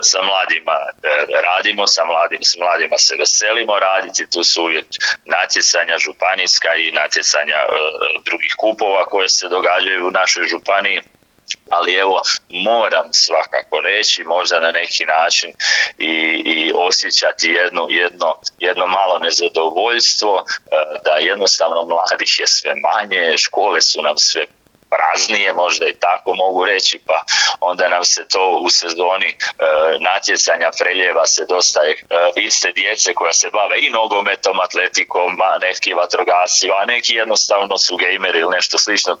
sa mladima radimo, s mladima se veselimo raditi, tu su uvijek natjecanja županijska i natjecanja drugih kupova koje se događaju u našoj županiji. Ali evo, moram svakako reći, možda na neki način i osjećati jedno malo nezadovoljstvo, da jednostavno mladih je sve manje, škole su nam sve praznije, možda i tako mogu reći, pa onda nam se to u sezoni natjecanja preljeva se dosta iste djece koja se bave i nogometom, atletikom, a neki vatrogasci, a neki jednostavno su gejmeri ili nešto slično.